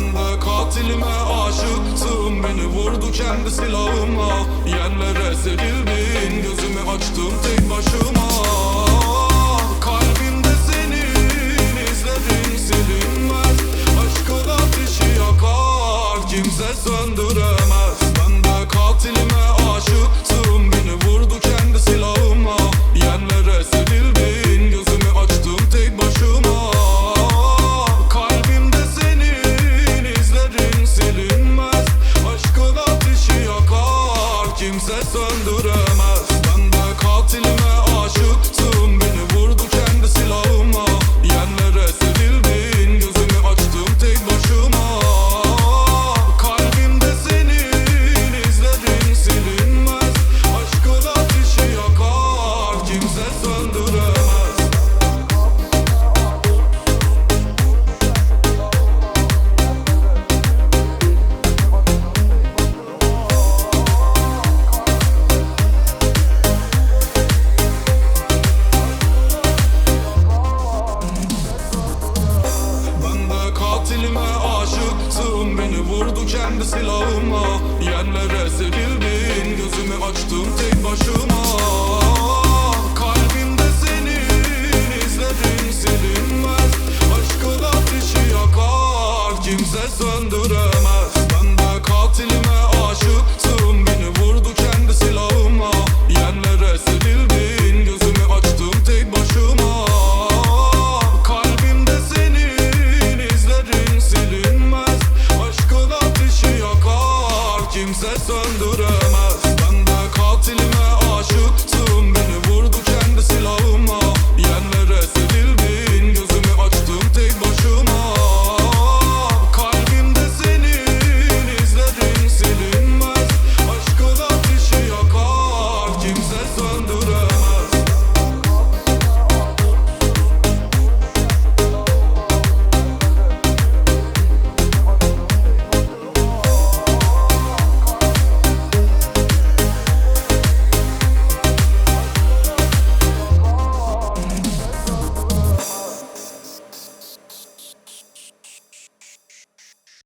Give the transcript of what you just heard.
Ben de katilime aşıktım, beni vurdu kendi silahıma. Yerlere serildin, gözümü açtım tek başıma. Kalbimde senin izlerin silinmez. Aşkın ateşi yakar, kimse söndüremez. Ben de katilime aşıktım, beni vurdu kendi silahıma. Yerlere serildin, gözümü açtım tek başıma. Kalbimde senin izlerin silinmez. Aşkın ateşi yakar, kimse söndüremez. Ben de katilime aşıktım, beni vurdu kendi silahıma. Yerlere serildin, gözümü açtım tek başıma. Kalbimde senin izlerin silinmez. Aşkın ateşi yakar, kimse söndüremez. Ben de katilime aşıktım, beni vurdu kendi silahıma. Yerlere serildi